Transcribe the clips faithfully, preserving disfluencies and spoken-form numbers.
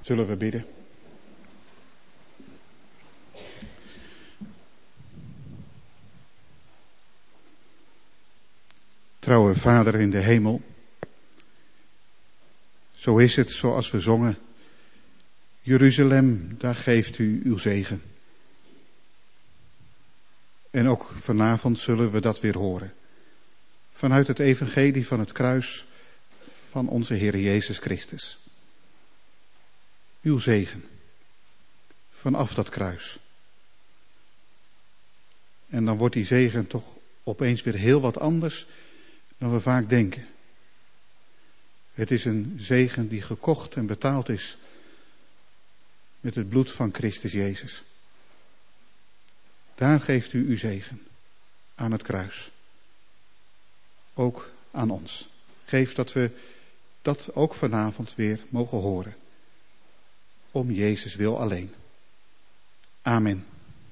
Zullen we bidden? Trouwe Vader in de hemel, zo is het zoals we zongen. Jeruzalem, daar geeft u uw zegen. En ook vanavond zullen we dat weer horen. Vanuit het evangelie van het kruis van onze Heer Jezus Christus. Uw zegen. Vanaf dat kruis. En dan wordt die zegen toch opeens weer heel wat anders dan we vaak denken. Het is een zegen die gekocht en betaald is met het bloed van Christus Jezus. Daar geeft u uw zegen aan het kruis. Ook aan ons. Geef dat we dat ook vanavond weer mogen horen. Om Jezus wil alleen. Amen.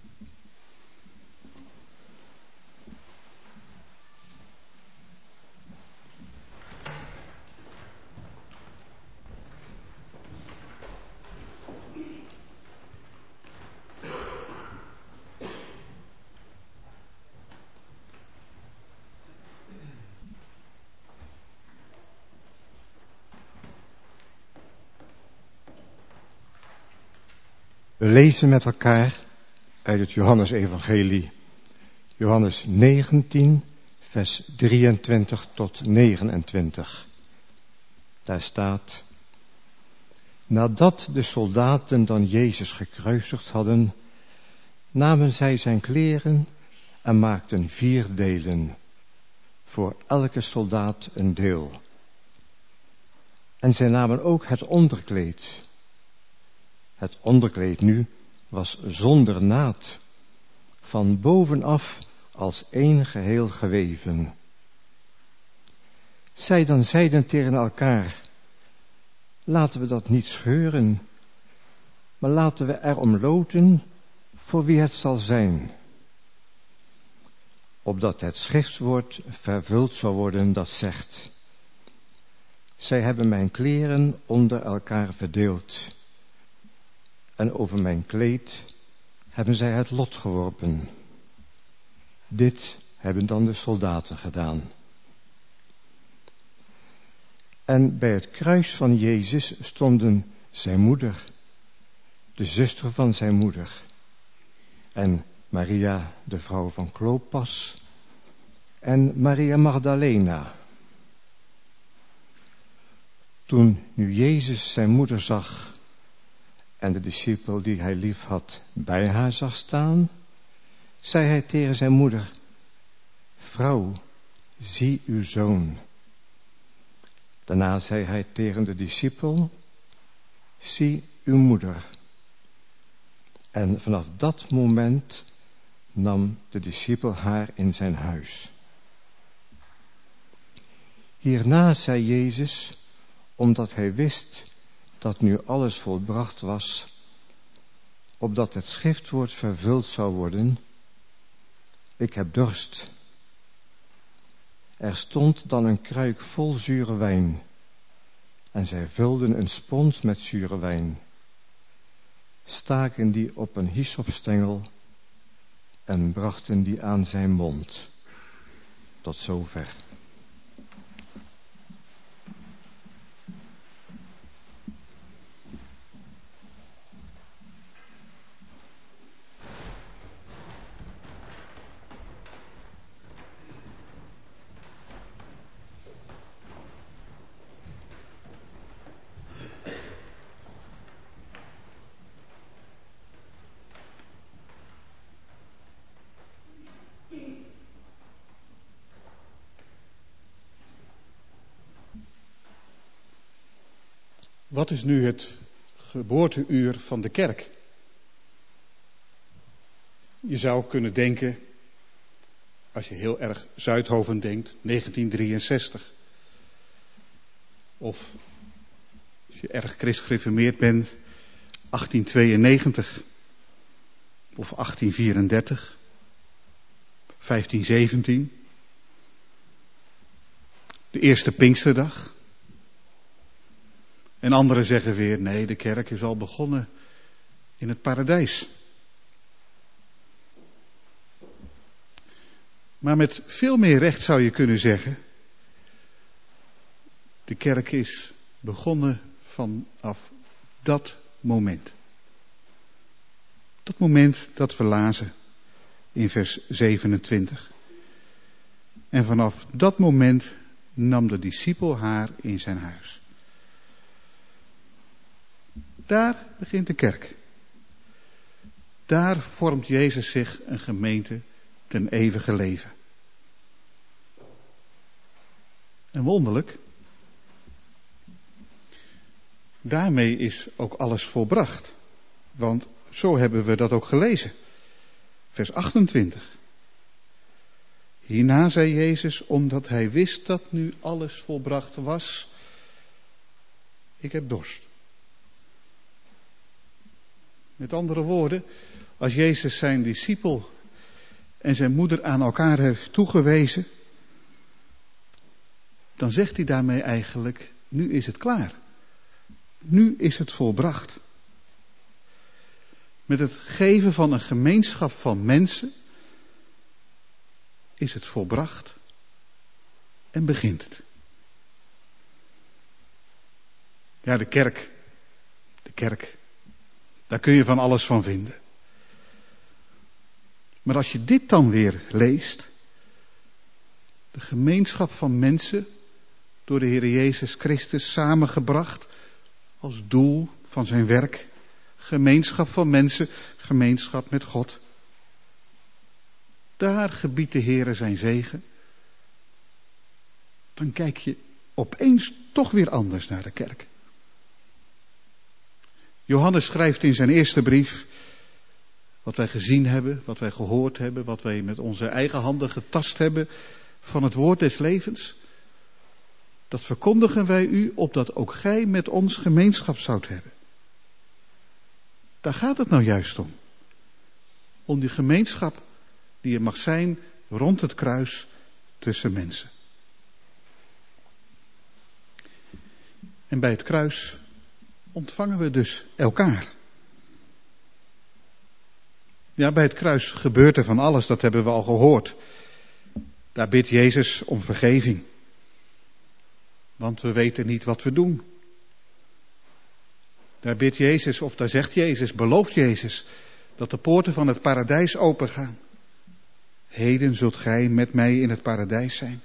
We lezen met elkaar uit het Johannesevangelie. Johannes negentien, vers drieëntwintig tot negenentwintig. Daar staat: Nadat de soldaten dan Jezus gekruisigd hadden, namen zij zijn kleren en maakten vier delen, voor elke soldaat een deel. En zij namen ook het onderkleed. Het onderkleed nu was zonder naad, van bovenaf als één geheel geweven. Zij dan zeiden tegen elkaar: Laten we dat niet scheuren, maar laten we erom loten voor wie het zal zijn. Opdat het schriftwoord vervuld zou worden dat zegt: Zij hebben mijn kleren onder elkaar verdeeld. En over mijn kleed hebben zij het lot geworpen. Dit hebben dan de soldaten gedaan. En bij het kruis van Jezus stonden zijn moeder, de zuster van zijn moeder, en Maria, de vrouw van Klopas, en Maria Magdalena. Toen nu Jezus zijn moeder zag en de discipel die hij lief had bij haar zag staan, zei hij tegen zijn moeder: Vrouw, zie uw zoon. Daarna zei hij tegen de discipel: Zie uw moeder. En vanaf dat moment nam de discipel haar in zijn huis. Hierna zei Jezus, omdat hij wist dat nu alles volbracht was, opdat het schriftwoord vervuld zou worden: Ik heb dorst. Er stond dan een kruik vol zure wijn, en zij vulden een spons met zure wijn, staken die op een hyssopstengel en brachten die aan zijn mond. Tot zover. Wat is nu het geboorteuur van de kerk? Je zou kunnen denken, als je heel erg Zuidhoven denkt, negentien drieënzestig. Of als je erg christgereformeerd bent, achttien tweeënnegentig. Of achttien vierendertig. vijftien zeventien. De eerste Pinksterdag. En anderen zeggen weer, nee, de kerk is al begonnen in het paradijs. Maar met veel meer recht zou je kunnen zeggen, de kerk is begonnen vanaf dat moment. Dat moment dat we lazen in vers zevenentwintig. En vanaf dat moment nam de discipel haar in zijn huis. Daar begint de kerk. Daar vormt Jezus zich een gemeente ten eeuwige leven. En wonderlijk, daarmee is ook alles volbracht. Want zo hebben we dat ook gelezen. Vers achtentwintig. Hierna zei Jezus, omdat hij wist dat nu alles volbracht was, ik heb dorst. Met andere woorden, als Jezus zijn discipel en zijn moeder aan elkaar heeft toegewezen, dan zegt hij daarmee eigenlijk, nu is het klaar. Nu is het volbracht. Met het geven van een gemeenschap van mensen is het volbracht en begint het. Ja, de kerk. De kerk. Daar kun je van alles van vinden. Maar als je dit dan weer leest, de gemeenschap van mensen door de Heer Jezus Christus samengebracht als doel van zijn werk, gemeenschap van mensen, gemeenschap met God. Daar gebiedt de Heer zijn zegen. Dan kijk je opeens toch weer anders naar de kerk. Johannes schrijft in zijn eerste brief, wat wij gezien hebben, wat wij gehoord hebben, wat wij met onze eigen handen getast hebben van het woord des levens. Dat verkondigen wij u, opdat ook gij met ons gemeenschap zoudt hebben. Daar gaat het nou juist om. Om die gemeenschap die er mag zijn rond het kruis tussen mensen. En bij het kruis ontvangen we dus elkaar. Ja, bij het kruis gebeurt er van alles, dat hebben we al gehoord. Daar bidt Jezus om vergeving. Want we weten niet wat we doen. Daar bidt Jezus, of daar zegt Jezus, belooft Jezus, dat de poorten van het paradijs opengaan. Heden zult gij met mij in het paradijs zijn.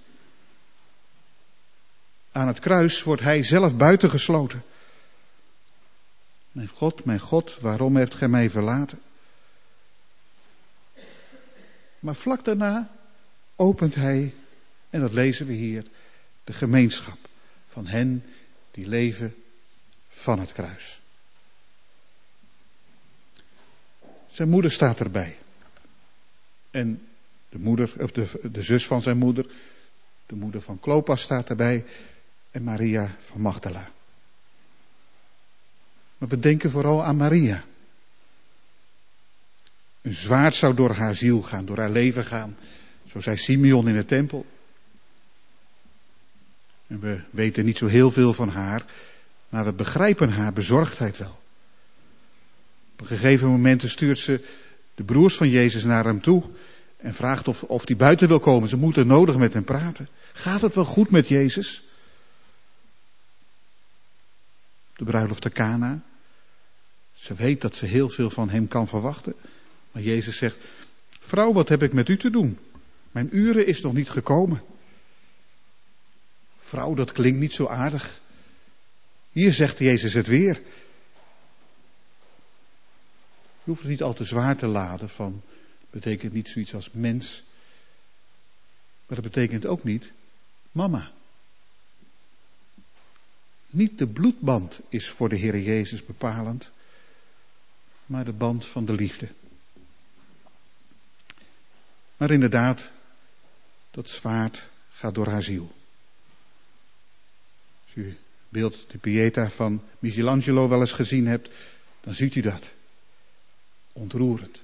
Aan het kruis wordt hij zelf buitengesloten. Mijn God, mijn God, waarom hebt gij mij verlaten? Maar vlak daarna opent hij, en dat lezen we hier, de gemeenschap van hen die leven van het kruis. Zijn moeder staat erbij. En de moeder, of de, de zus van zijn moeder, de moeder van Klopas staat erbij. En Maria van Magdala. Maar we denken vooral aan Maria. Een zwaard zou door haar ziel gaan, door haar leven gaan. Zo zei Simeon in de tempel. En we weten niet zo heel veel van haar, maar we begrijpen haar bezorgdheid wel. Op een gegeven moment stuurt ze de broers van Jezus naar hem toe en vraagt of, of hij buiten wil komen. Ze moeten nodig met hem praten. Gaat het wel goed met Jezus? De bruiloft te Kana. Ze weet dat ze heel veel van hem kan verwachten. Maar Jezus zegt, vrouw, wat heb ik met u te doen? Mijn uren is nog niet gekomen. Vrouw, dat klinkt niet zo aardig. Hier zegt Jezus het weer. Je hoeft het niet al te zwaar te laden van, betekent niet zoiets als mens. Maar dat betekent ook niet mama. Niet de bloedband is voor de Heer Jezus bepalend, maar de band van de liefde. Maar inderdaad, dat zwaard gaat door haar ziel. Als u het beeld de Pieta van Michelangelo wel eens gezien hebt, dan ziet u dat. Ontroerend.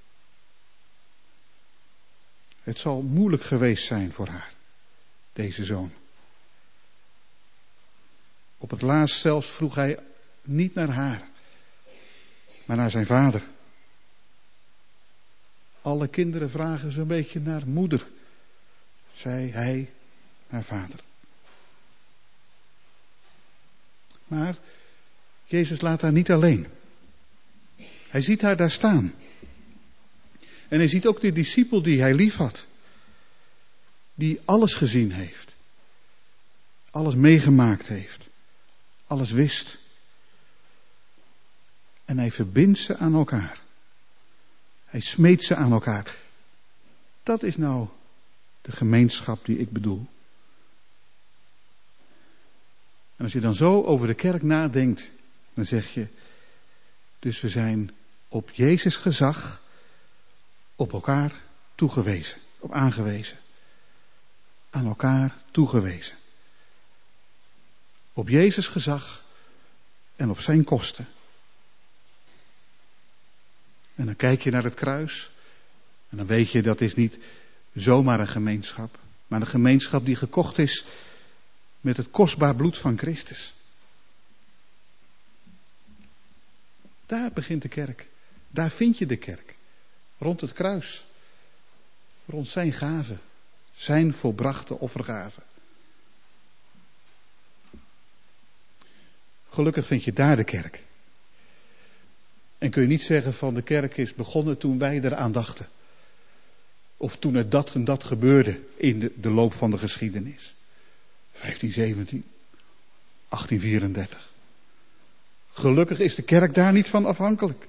Het zal moeilijk geweest zijn voor haar, deze zoon. Op het laatst zelfs vroeg hij niet naar haar, maar naar zijn vader. Alle kinderen vragen zo'n beetje naar moeder, zei hij naar vader. Maar Jezus laat haar niet alleen. Hij ziet haar daar staan. En hij ziet ook de discipel die hij lief had. Die alles gezien heeft. Alles meegemaakt heeft. Alles wist. En hij verbindt ze aan elkaar. Hij smeet ze aan elkaar. Dat is nou de gemeenschap die ik bedoel. En als je dan zo over de kerk nadenkt, dan zeg je, dus we zijn op Jezus gezag op elkaar toegewezen, op aangewezen. Aan elkaar toegewezen. Op Jezus gezag en op zijn kosten. En dan kijk je naar het kruis en dan weet je dat is niet zomaar een gemeenschap, maar een gemeenschap die gekocht is met het kostbaar bloed van Christus. Daar begint de kerk. Daar vind je de kerk. Rond het kruis. Rond zijn gave. Zijn volbrachte offergave. Gelukkig vind je daar de kerk. En kun je niet zeggen van de kerk is begonnen toen wij eraan dachten. Of toen er dat en dat gebeurde in de, de loop van de geschiedenis. vijftien zeventien, achttien vierendertig. Gelukkig is de kerk daar niet van afhankelijk.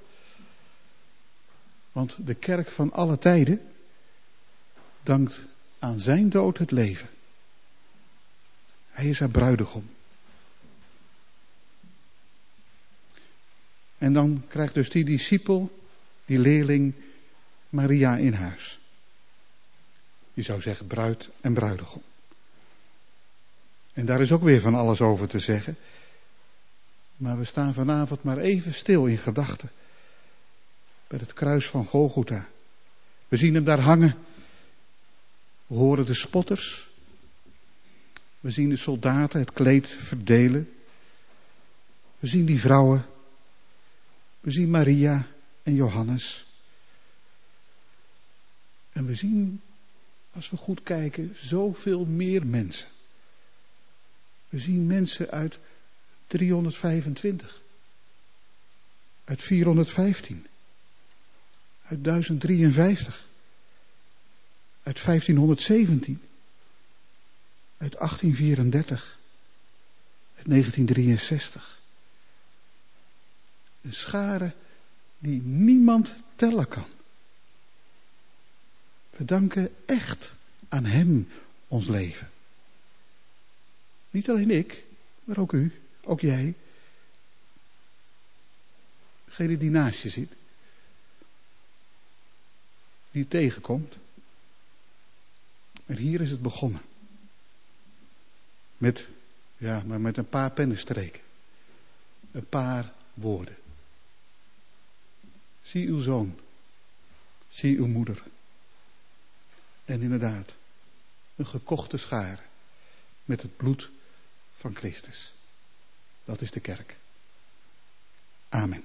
Want de kerk van alle tijden dankt aan zijn dood het leven. Hij is haar bruidegom. En dan krijgt dus die discipel, die leerling, Maria in huis. Je zou zeggen bruid en bruidegom. En daar is ook weer van alles over te zeggen. Maar we staan vanavond maar even stil in gedachten. Bij het kruis van Golgotha. We zien hem daar hangen. We horen de spotters. We zien de soldaten het kleed verdelen. We zien die vrouwen. We zien Maria en Johannes. En we zien, als we goed kijken, zoveel meer mensen. We zien mensen uit driehonderdvijfentwintig. Uit vierhonderdvijftien. Uit duizend drieënvijftig. Uit vijftienhonderdzeventien. Uit achttien vierendertig. Uit negentien drieënzestig. Een schare die niemand tellen kan. We danken echt aan hem ons leven. Niet alleen ik, maar ook u, ook jij. Degene die naast je zit. Die je tegenkomt. Maar hier is het begonnen. Met, ja, maar met een paar pennenstreken. Een paar woorden. Zie uw zoon. Zie uw moeder. En inderdaad, een gekochte schare. Met het bloed van Christus. Dat is de kerk. Amen.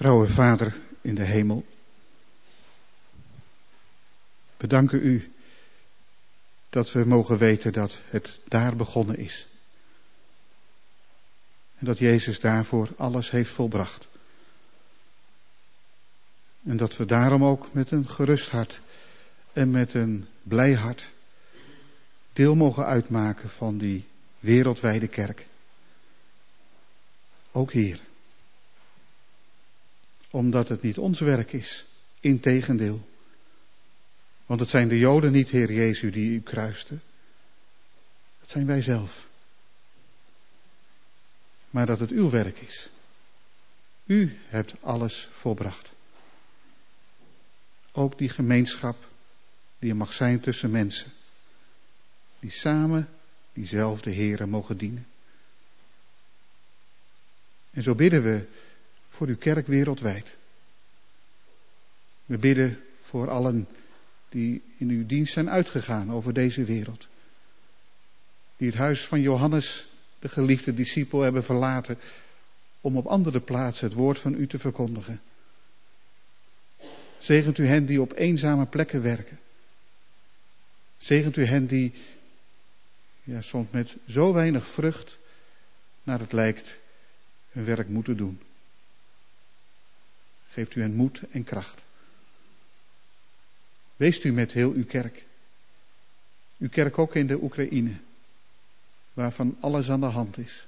Trouwe Vader in de hemel, we danken u dat we mogen weten dat het daar begonnen is. En dat Jezus daarvoor alles heeft volbracht. En dat we daarom ook met een gerust hart en met een blij hart deel mogen uitmaken van die wereldwijde kerk. Ook hier. Omdat het niet ons werk is, integendeel. Want het zijn de Joden niet, Heer Jezus, die u kruisten. Dat zijn wij zelf. Maar dat het uw werk is. U hebt alles volbracht. Ook die gemeenschap die er mag zijn tussen mensen. Die samen diezelfde Heere mogen dienen. En zo bidden we voor uw kerk wereldwijd. We bidden voor allen die in uw dienst zijn uitgegaan over deze wereld. Die het huis van Johannes, de geliefde discipel, hebben verlaten om op andere plaatsen het woord van u te verkondigen. Zegent u hen die op eenzame plekken werken. Zegent u hen die ja, soms met zo weinig vrucht naar het lijkt hun werk moeten doen. Geeft u hen moed en kracht. Weest u met heel uw kerk. Uw kerk ook in de Oekraïne, waarvan alles aan de hand is.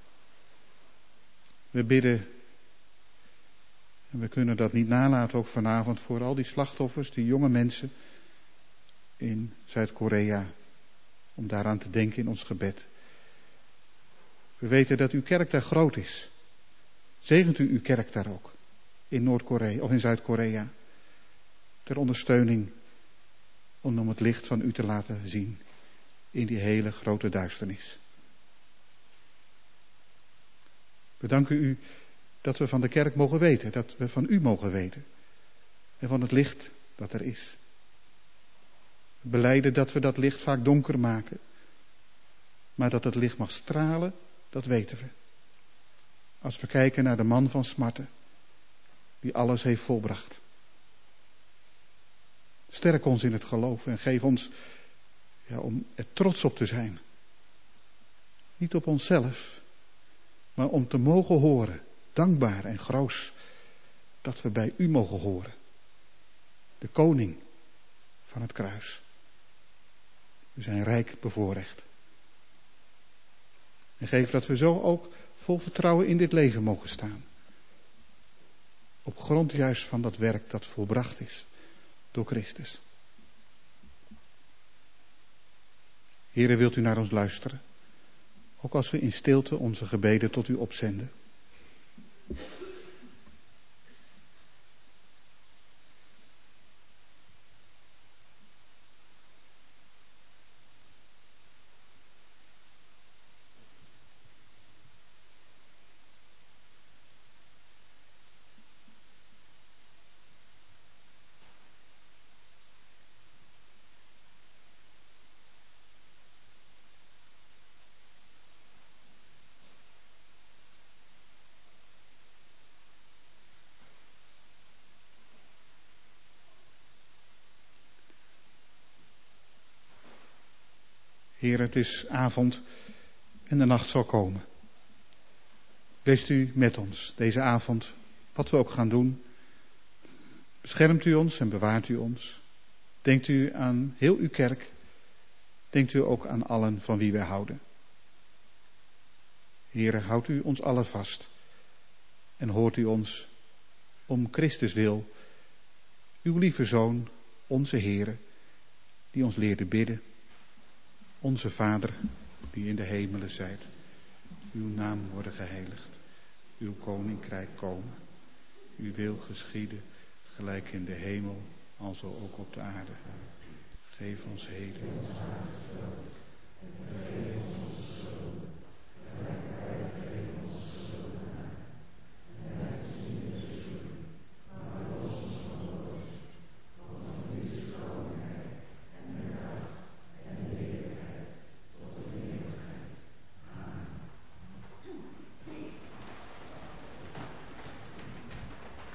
We bidden, en we kunnen dat niet nalaten ook vanavond, voor al die slachtoffers, die jonge mensen in Zuid-Korea, om daaraan te denken in ons gebed. We weten dat uw kerk daar groot is. Zegent u uw kerk daar ook, in Noord-Korea of in Zuid-Korea, ter ondersteuning om het licht van u te laten zien in die hele grote duisternis. We danken u dat we van de kerk mogen weten, dat we van u mogen weten en van het licht dat er is. We belijden dat we dat licht vaak donker maken, maar dat het licht mag stralen, dat weten we. Als we kijken naar de man van smarten, die alles heeft volbracht. Sterk ons in het geloof en geef ons ja, om er trots op te zijn. Niet op onszelf, maar om te mogen horen, dankbaar en groos, dat we bij u mogen horen. De koning van het kruis. We zijn rijk bevoorrecht. En geef dat we zo ook vol vertrouwen in dit leven mogen staan. Op grond juist van dat werk dat volbracht is door Christus. Heere, wilt u naar ons luisteren? Ook als we in stilte onze gebeden tot u opzenden. Heer, het is avond en de nacht zal komen. Weest u met ons deze avond, wat we ook gaan doen. Beschermt u ons en bewaart u ons. Denkt u aan heel uw kerk. Denkt u ook aan allen van wie wij houden. Heer, houdt u ons allen vast. En hoort u ons om Christus wil. Uw lieve Zoon, onze Heere, die ons leerde bidden. Onze Vader, die in de hemelen zijt, uw naam worden geheiligd, uw koninkrijk komen, uw wil geschieden, gelijk in de hemel, alzo ook op de aarde. Geef ons heden ons dagelijks brood, en vergeef ons onze schulden, gelijk wij vergeven onze schuldenaren. En leid ons niet in verzoeking, maar verlos ons van de boze. Want van u is de koninkrijk, en de kracht, en de heerlijkheid, tot de eeuwigheid. Amen.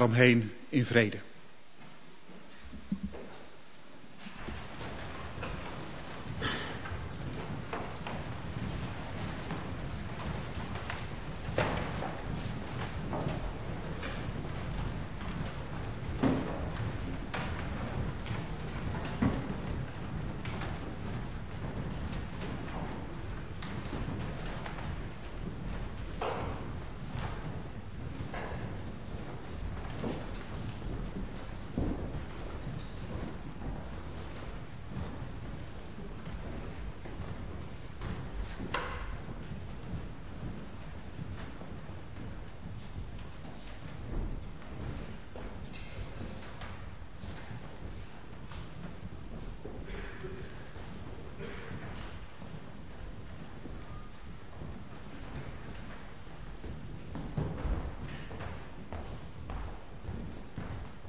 daaromheen in vrede.